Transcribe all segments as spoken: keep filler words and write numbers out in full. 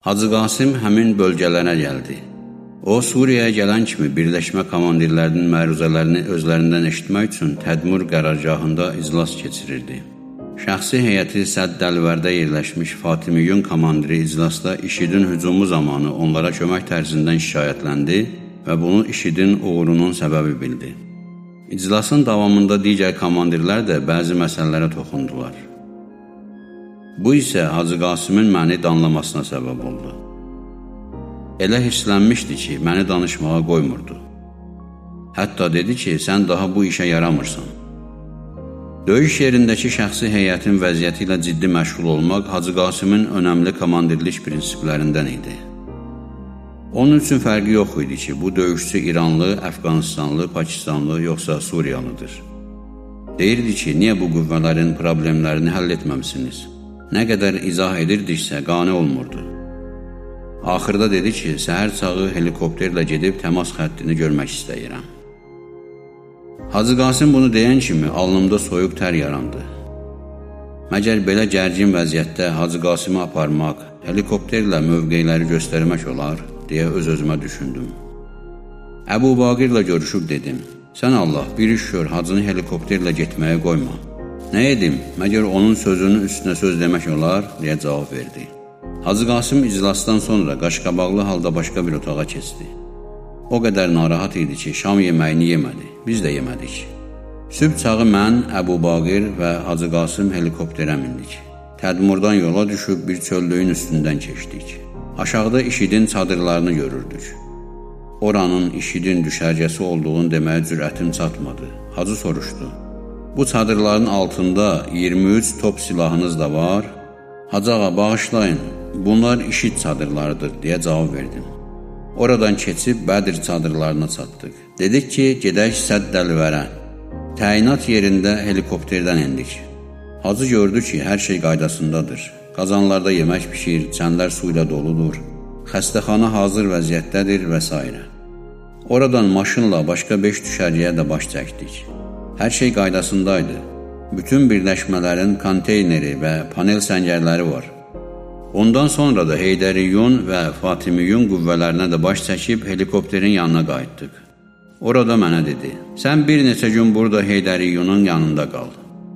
Hacı Qasım həmin bölgələrə gəldi. O, Suriyaya gələn kimi birləşmə komandirlərinin məruzələrini özlərindən eşitmək üçün tədmür qərargahında iclas keçirirdi. Şəxsi heyəti Sədd-Dəlvərdə yerləşmiş Fatimiyyun komandiri iclasda IŞİDin hücumu zamanı onlara kömək tərzindən şikayətləndi və bunu IŞİDin uğurunun səbəbi bildi. İclasın davamında digər komandirlər də bəzi məsələlərə toxundular. Bu isə Hacı Qasımın məni danlamasına səbəb oldu. Elə hirslənmişdi ki, məni danışmağa qoymurdu. Hətta dedi ki, sən daha bu işə yaramırsan. Döyüş yerindəki şəxsi heyətin vəziyyəti ilə ciddi məşğul olmaq Hacı Qasımın önəmli komandirlik prinsiplərindən idi. Onun üçün fərqi yox idi ki, bu döyüşçü İranlı, Əfqanistanlı, Pakistanlı, yoxsa Suriyalıdır. Deyirdi ki, niyə bu qüvvələrin problemlərini həll etməmisiniz? Nə qədər izah edirdiksə, qane olmurdu. Axırda dedi ki, səhər çağı helikopterlə gedib təmas xəttini görmək istəyirəm. Hacı Qasım bunu deyən kimi alnımda soyuq tər yarandı. Məgər belə gərgin vəziyyətdə Hacı Qasımı aparmaq, helikopterlə mövqeyləri göstərmək olar, deyə öz-özümə düşündüm. Əbu Baqirlə görüşüb dedim, sən Allah bir iş gör, Hacını helikopterlə getməyə qoyma. Nə edim, məgər onun sözünün üstünə söz demək olar, deyə cavab verdi. Hacı Qasım iclasdan sonra qaşqabaqlı halda başqa bir otağa keçdi. O qədər narahat idi ki, şam yeməyini yemədi, biz də yemədik. Sübh çağı mən, Əbu Baqir və Hacı Qasım helikopterə mindik. Tədmurdan yola düşüb bir çöllüyün üstündən keçdik. Aşağıda IŞİDin çadırlarını görürdük. Oranın IŞİDin düşərgəsi olduğunu deməyə cürətim çatmadı. Hacı soruşdu. Bu çadırların altında iyirmi üç top silahınız da var. Hacı ağa, bağışlayın, bunlar IŞİD çadırlarıdır, deyə cavab verdim. Oradan keçib Bədir çadırlarına çatdıq. Dedik ki, gedək Sədd-Dəlvərə. Təyinat yerində helikopterdən endik. Hacı gördü ki, hər şey qaydasındadır. Qazanlarda yemək pişir, çənlər su ilə doludur. Xəstəxana hazır vəziyyətdədir və s. Oradan maşınla başqa beş düşərgəyə də baş çəkdik. Hər şey qaydasındaydı. Bütün birləşmələrin konteyneri və panel səngərləri var. Ondan sonra da Heydəriyyun və Fatimiyyun qüvvələrinə də baş çəkib helikopterin yanına qayıtdıq. Orada mənə dedi, sən bir neçə gün burada Heydəriyyunun yanında qal.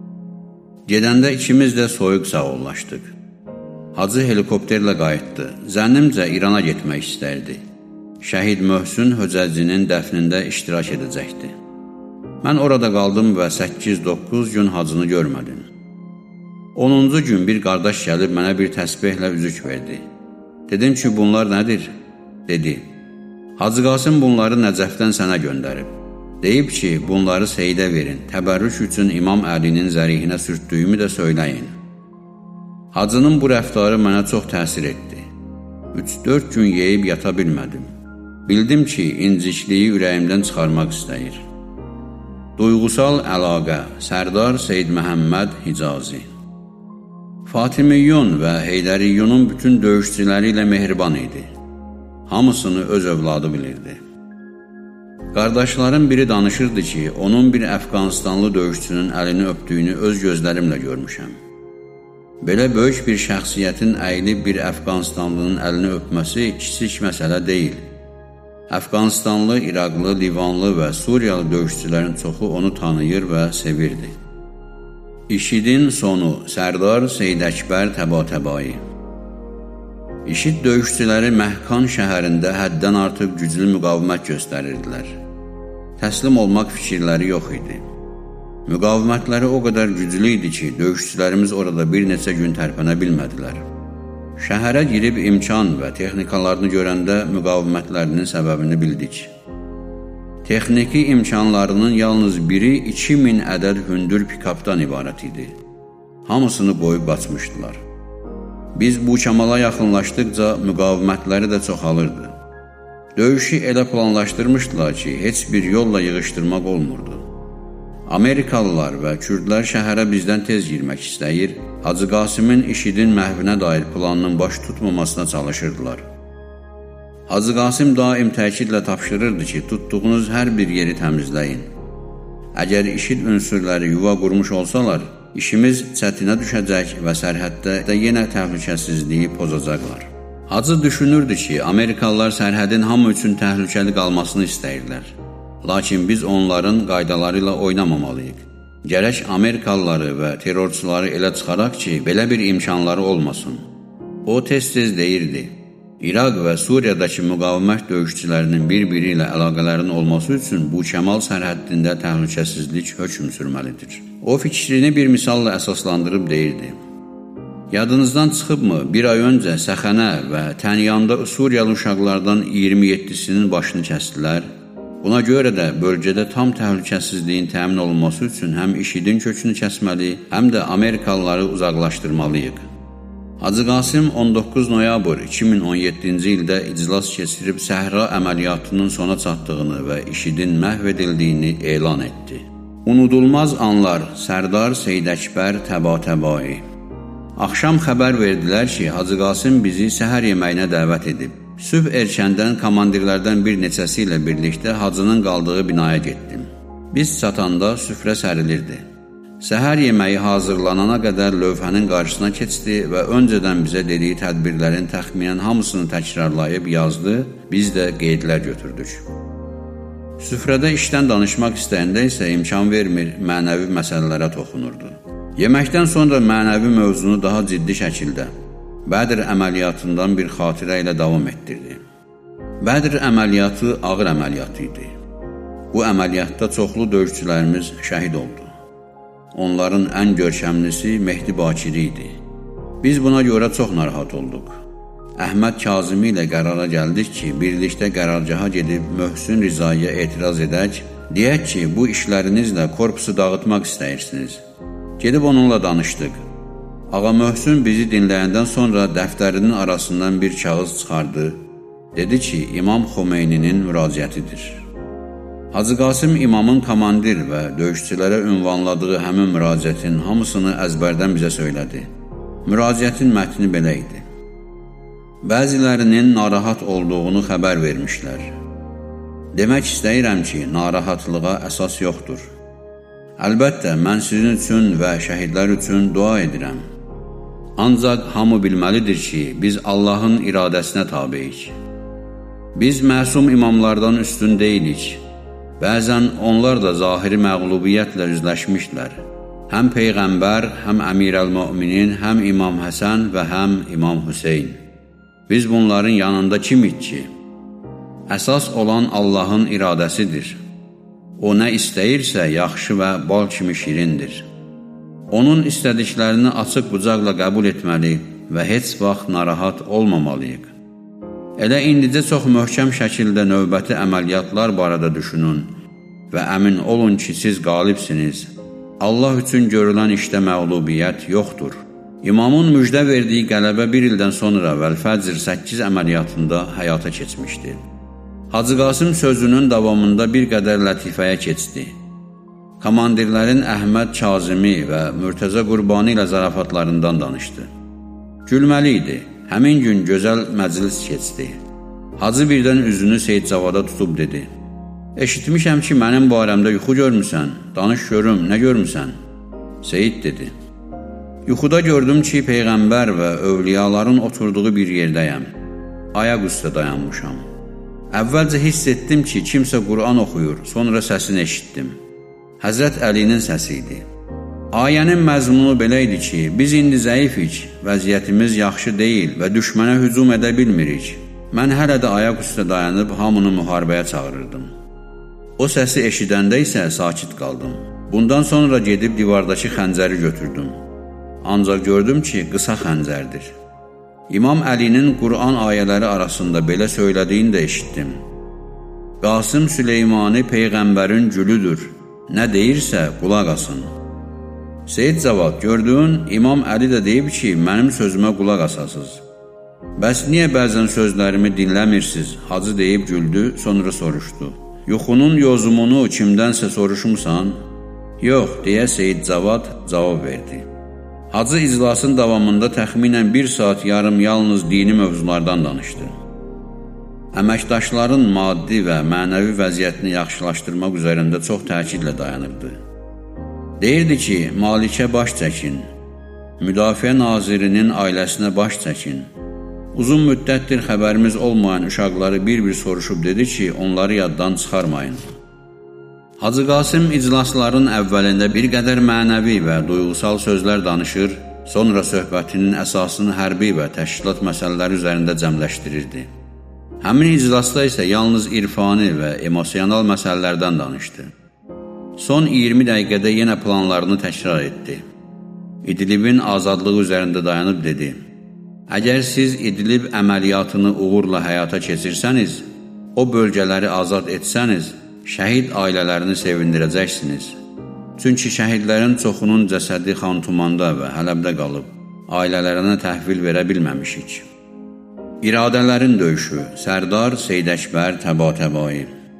Gedəndə ikimiz də soyuq sağollaşdıq. Hacı helikopterlə qayıtdı. Zənnimcə İrana getmək istərdi. Şəhid Möhsün Höcəccinin dəfnində iştirak edəcəkdi. Mən orada qaldım və səkkiz doqquz gün hacını görmədim. onuncu gün bir qardaş gəlib mənə bir təsbihlə üzük verdi. Dedim ki, bunlar nədir? Dedi, Hacı Qasım bunları Nəcəfdən sənə göndərib. Deyib ki, bunları Seydə verin, təbərrük üçün İmam Əlinin zərihinə sürtdüyümü də söyləyin. Hacının bu rəftarı mənə çox təsir etdi. üç dörd gün yeyib yata bilmədim. Bildim ki, incikliyi ürəyimdən çıxarmaq istəyir. Duyğusal əlaqə, Sərdar Seyd Məhəmməd Hicazi. Fatimiyyun və Heydəriyyunun bütün döyüşçüləri ilə mehriban idi. Hamısını öz övladı bilirdi. Qardaşların biri danışırdı ki, onun bir Əfqanistanlı döyüşçünün əlini öpdüyünü öz gözlərimlə görmüşəm. Belə böyük bir şəxsiyyətin əyilib bir Əfqanistanlının əlini öpməsi kiçik məsələ deyil. Əfqanistanlı, İraqlı, Livanlı və Suriyalı döyüşçülərin çoxu onu tanıyır və sevirdi. IŞİDin sonu, Sərdar Seyd Əkbər Təbatəbai. IŞİD döyüşçüləri Məhkan şəhərində həddən artıq güclü müqavimət göstərirdilər. Təslim olmaq fikirləri yox idi. Müqavimətləri o qədər güclü idi ki, döyüşçülərimiz orada bir neçə gün tərpənə bilmədilər. Şəhərə girib imkan və texnikalarını görəndə müqavimətlərinin səbəbini bildik. Texniki imkanlarının yalnız biri iki min ədəd hündür pikapdan ibarət idi. Hamısını qoyub qaçmışdılar. Biz bu kamala yaxınlaşdıqca müqavimətləri də çoxalırdı. Döyüşü elə planlaşdırmışdılar ki, heç bir yolla yığışdırmaq olmurdu. Amerikalılar və Kürdlər şəhərə bizdən tez girmək istəyir, Hacı Qasımın IŞİDin məhvinə dair planının baş tutmamasına çalışırdılar. Hacı Qasım daim təkidlə tapşırırdı ki, tutduğunuz hər bir yeri təmizləyin. Əgər IŞİD ünsürləri yuva qurmuş olsalar, işimiz çətinə düşəcək və sərhəddə də yenə təhlükəsizliyi pozacaqlar. Hacı düşünürdü ki, Amerikalılar sərhədin hamı üçün təhlükəli qalmasını istəyirlər. Lakin biz onların qaydaları ilə oynamamalıyıq. Gərək Amerikalıları və terrorçuları elə çıxaraq ki, belə bir imkanları olmasın. O tez-tez deyirdi, İraq və Suriyadakı müqavimət döyüşçülərinin bir-biri ilə əlaqələrin olması üçün bu Kəmal sərhəddində təhlükəsizlik hökm sürməlidir. O fikrini bir misalla əsaslandırıb deyirdi. Yadınızdan çıxıbmı, bir ay öncə Səxənə və Tənyanda Suriyalı uşaqlardan iyirmi yeddisinin başını kəsdilər. Buna görə də bölgədə tam təhlükəsizliyin təmin olunması üçün həm IŞİDin kökünü kəsməli, həm də Amerikalıları uzaqlaşdırmalıyıq. Hacı Qasım on doqquz noyabr iki min on yeddinci ildə iclas keçirib Səhra əməliyyatının sona çatdığını və IŞİDin məhv edildiyini elan etdi. Unudulmaz anlar Sərdar Seydəkbər Təbatəbai. Axşam xəbər verdilər ki, Hacı Qasım bizi səhər yeməyinə dəvət edib. Sübh erkəndən komandirlərdən bir neçəsi ilə birlikdə hacının qaldığı binaya getdim. Biz çatanda süfrə sərilirdi. Səhər yeməyi hazırlanana qədər lövhənin qarşısına keçdi və öncədən bizə dediyi tədbirlərin təxminən hamısını təkrarlayıb yazdı, biz də qeydlər götürdük. Süfrədə işdən danışmaq istəyəndə isə imkan vermir, mənəvi məsələlərə toxunurdu. Yeməkdən sonra mənəvi mövzunu daha ciddi şəkildə Bədr əməliyyatından bir xatirə ilə davam etdirdi. Bədr əməliyyatı ağır əməliyyatı idi. Bu əməliyyatda çoxlu döyüşçülərimiz şəhid oldu. Onların ən görkəmlisi Mehdi Bakiri idi. Biz buna görə çox narahat olduq. Əhməd Kazimi ilə qərara gəldik ki, birlikdə qərargaha gedib Möhsün Rizaiyə etiraz edək, deyək ki, bu işlərinizlə korpusu dağıtmaq istəyirsiniz. Gedib onunla danışdıq. Ağa Möhsün bizi dinləyəndən sonra dəftərinin arasından bir kağız çıxardı. Dedi ki, İmam Xomeyninin müraciətidir. Hacı Qasım imamın komandir və döyüşçülərə ünvanladığı həmin müraciətin hamısını əzbərdən bizə söylədi. Müraciətin mətni belə idi. Bəzilərinin narahat olduğunu xəbər vermişlər. Demək istəyirəm ki, narahatlığa əsas yoxdur. Əlbəttə, mən sizin üçün və şəhidlər üçün dua edirəm. Ancaq hamı bilməlidir ki, biz Allahın iradəsinə tabeyik. Biz məsum imamlardan üstün deyilik. Bəzən onlar da zahiri məğlubiyyətlə üzləşmişlər. Həm Peyğəmbər, həm Əmirəl-Möminin, həm İmam Həsən və həm İmam Hüseyn. Biz bunların yanında kimik ki? Əsas olan Allahın iradəsidir. O nə istəyirsə yaxşı və bal kimi şirindir. Onun istədiklərini açıq bucaqla qəbul etməli və heç vaxt narahat olmamalıyıq. Elə indicə çox möhkəm şəkildə növbəti əməliyyatlar barədə düşünün və əmin olun ki, siz qalibsiniz. Allah üçün görülən işdə məğlubiyyət yoxdur. İmamın müjdə verdiyi qələbə bir ildən sonra Vəl-Fəcr səkkiz əməliyyatında həyata keçmişdi. Hacı Qasım sözünün davamında bir qədər lətifəyə keçdi. Komandirlərin Əhməd Kazimi və Mürtəzə Qurbani ilə zarafatlarından danışdı. Gülməli idi. Həmin gün gözəl məclis keçdi. Hacı birdən üzünü Seyid Cavada tutub dedi. Eşitmişəm ki, mənim barəmdə yuxu görmüsən, danış görüm, nə görmüsən? Seyid dedi. Yuxuda gördüm ki, Peyğəmbər və övliyaların oturduğu bir yerdəyəm. Ayaq üstə dayanmışam. Əvvəlcə hiss etdim ki, kimsə Qur'an oxuyur, sonra səsini eşitdim. Həzrət Əlinin səsi idi. Ayənin məzmunu belə idi ki, biz indi zəifik, vəziyyətimiz yaxşı deyil və düşmənə hücum edə bilmirik. Mən hələ də ayaq üstə dayanıb hamını müharibəyə çağırırdım. O səsi eşidəndə isə sakit qaldım. Bundan sonra gedib divardakı xəncəri götürdüm. Ancaq gördüm ki, qısa xəncərdir. İmam Əlinin Qur'an ayələri arasında belə söylədiyini də eşitdim. Qasım Süleymani Peyğəmbərin gülüdür. Nə deyirsə qulaq asın. Seyid Cavad, gördüyün İmam Əli də deyib ki, mənim sözümə qulaq asasız. Bəs niyə bəzən sözlərimi dinləmirsiniz? Hacı deyib güldü, sonra soruşdu. Yuxunun yozumunu kimdənsə soruşmuşsan? Yox, deyə Seyid Cavad cavab verdi. Hacı iclasın davamında təxminən bir saat yarım yalnız dini mövzulardan danışdı. Əməkdaşların maddi və mənəvi vəziyyətini yaxşılaşdırmaq üzərində çox təkidlə dayanırdı. Deyirdi ki, Malikə baş çəkin, Müdafiə Nazirinin ailəsinə baş çəkin, Uzun müddətdir xəbərimiz olmayan uşaqları bir-bir soruşub dedi ki, onları yaddan çıxarmayın. Hacı Qasım iclasların əvvəlində bir qədər mənəvi və duyğusal sözlər danışır, sonra söhbətinin əsasını hərbi və təşkilat məsələləri üzərində cəmləşdirirdi. Həmin iclasda isə yalnız irfani və emosional məsələlərdən danışdı. Son iyirmi dəqiqədə yenə planlarını təkrar etdi. İdlibin azadlığı üzərində dayanıb dedi: "Əgər siz İdlib əməliyyatını uğurla həyata keçirsəniz, o bölgələri azad etsəniz, şəhid ailələrini sevindirəcəksiniz. Çünki şəhidlərin çoxunun cəsədi Xantumanda və Hələbdə qalıb, ailələrinə təhvil verə bilməmişik." İradələrin döyüşü, Sərdar Seydəkbər Təbatəbai.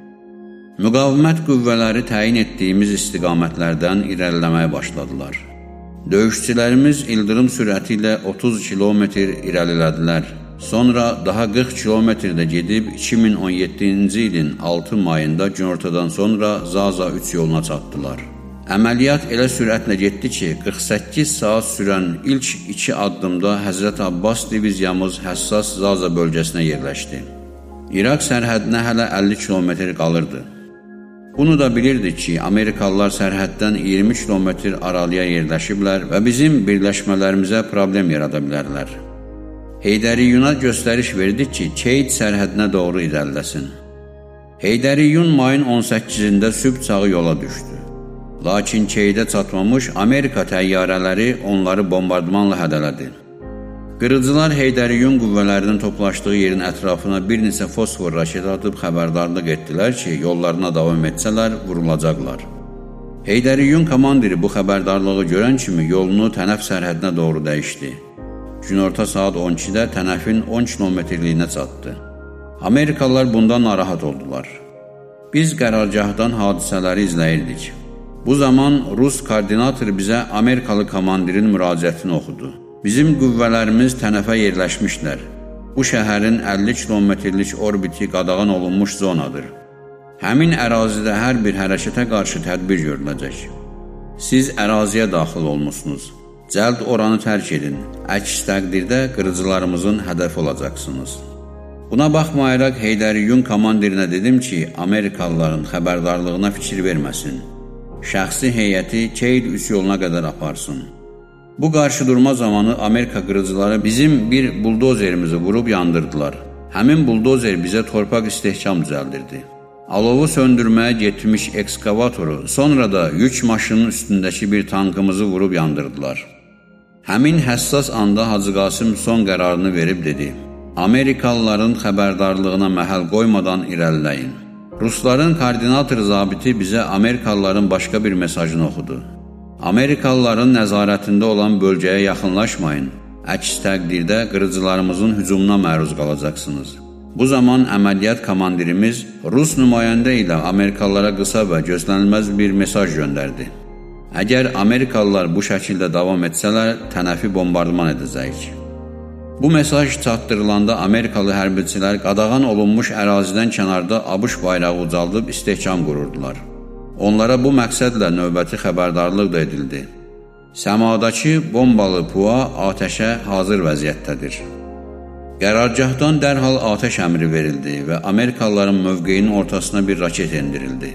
Müqavimət qüvvələri təyin etdiyimiz istiqamətlərdən irəliləməyə başladılar. Döyüşçülərimiz ildırım sürəti ilə otuz kilometr irəlilədilər. Sonra daha qırx kilometrdə gedib iki min on yeddinci ilin altı mayında günortadan sonra Zaza üç yoluna çatdılar. Əməliyyat elə sürətlə getdi ki, qırx səkkiz saat sürən ilk iki addımda Həzrət Abbas diviziyamız həssas Zaza bölgəsinə yerləşdi. İraq sərhədinə hələ əlli kilometr qalırdı. Bunu da bilirdik ki, Amerikalılar sərhəddən iyirmi kilometr aralıya yerləşiblər və bizim birləşmələrimizə problem yarada bilərlər. Heydəriyuna göstəriş verdik ki, Keyd sərhədinə doğru irəliləsin. Heydəriyun mayın on səkkizində sübh çağı yola düşdü. Lakin Keydə çatmamış Amerika təyyarələri onları bombardmanla hədələdi. Qırıcılar Heydəriyun qüvvələrinin toplaşdığı yerin ətrafına bir neçə fosfor raket atıb xəbərdarlıq etdilər ki, yollarına davam etsələr vurulacaqlar. Heydəriyun komandiri bu xəbərdarlığı görən kimi yolunu Tənəf sərhədinə doğru dəyişdi. Günorta saat on ikidə Tənəfin on kilometrliyinə çatdı. Amerikalılar bundan narahat oldular. Biz qərargahdan hadisələri izləyirdik. Bu zaman Rus koordinator bizə Amerikalı komandirin müraciətini oxudu. Bizim qüvvələrimiz Tənəfə yerləşmişlər. Bu şəhərin əlli kilometrlik orbiti qadağan olunmuş zonadır. Həmin ərazidə hər bir hərəkətə qarşı tədbir görüləcək. Siz əraziyə daxil olmusunuz. Cəld oranı tərk edin. Əks təqdirdə qırıcılarımızın hədəf olacaqsınız. Buna baxmayaraq Heydəriyun komandirinə dedim ki, Amerikalıların xəbərdarlığına fikir verməsin. Şəxsi heyəti Keyd üç yoluna qədər aparsın. Bu qarşıdurma zamanı Amerika qırıcıları bizim bir buldozerimizi vurub yandırdılar. Həmin buldozer bizə torpaq istehkam düzəldirdi. Alovu söndürməyə getmiş ekskavatoru, sonra da yük maşının üstündəki bir tankımızı vurub yandırdılar. Həmin həssas anda Hacı Qasım son qərarını verib dedi: "Amerikalıların xəbərdarlığına məhəl qoymadan irəliləyin." Rusların koordinator zabiti bizə Amerikalıların başqa bir mesajını oxudu. Amerikalıların nəzarətində olan bölgəyə yaxınlaşmayın, əks təqdirdə qırıcılarımızın hücumuna məruz qalacaqsınız. Bu zaman əməliyyat komandirimiz Rus nümayəndə ilə Amerikalılara qısa və gözlənilməz bir mesaj göndərdi. Əgər Amerikalılar bu şəkildə davam etsələr, Tənəfi bombardman edəcəyik. Bu mesaj çatdırılanda Amerikalı hərbiçilər qadağan olunmuş ərazidən kənarda ABŞ bayrağı ucaldıb istehkam qururdular. Onlara bu məqsədlə növbəti xəbərdarlıq da edildi. Səmadakı bombalı pua atəşə hazır vəziyyətdədir. Qərargahdan dərhal atəş əmri verildi və Amerikalıların mövqeyinin ortasına bir raket endirildi.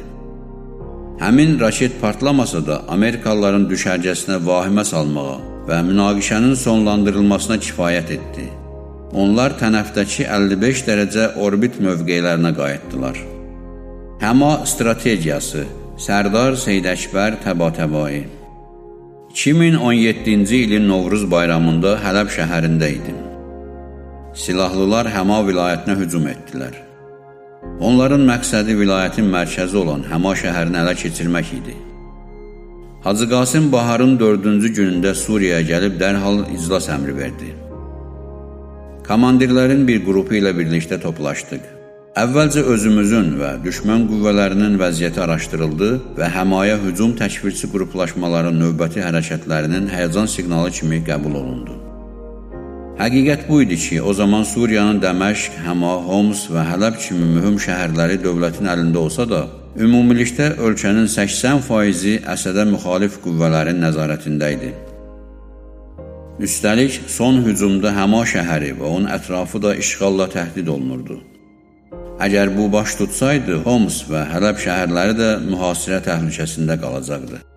Həmin raket partlamasa da Amerikalıların düşərgəsinə vahimə salmağa və münaqişənin sonlandırılmasına kifayət etdi. Onlar Tənəfdəki əlli beş dərəcə orbit mövqeylərinə qayıtdılar. Həma strategiyası, Sərdar Seydəkbər Təbatəbai. iki min on yeddinci ilin Novruz bayramında Hələb şəhərində idim. Silahlılar Həma vilayətinə hücum etdilər. Onların məqsədi vilayətin mərkəzi olan Həma şəhərini ələ keçirmək idi. Hacı Qasım baharın dördüncü günündə Suriyaya gəlib dərhal iclas əmri verdi. Komandirlərin bir qrupu ilə birlikdə toplaşdıq. Əvvəlcə özümüzün və düşmən qüvvələrinin vəziyyəti araşdırıldı və Həmaya hücum təkfirçi qruplaşmaların növbəti hərəkətlərinin həyəcan siqnalı kimi qəbul olundu. Həqiqət bu idi ki, o zaman Suriyanın Dəməşq, Həma, Homs və Hələb kimi mühüm şəhərləri dövlətin əlində olsa da, ümumilikdə ölkənin səksən faizi Əsədə müxalif qüvvələrin nəzarətində idi. Üstəlik, son hücumda Həma şəhəri və onun ətrafı da işğalla təhdid olunurdu. Əgər bu baş tutsaydı, Homs və Hələb şəhərləri də mühasirə təhlükəsində qalacaqdı.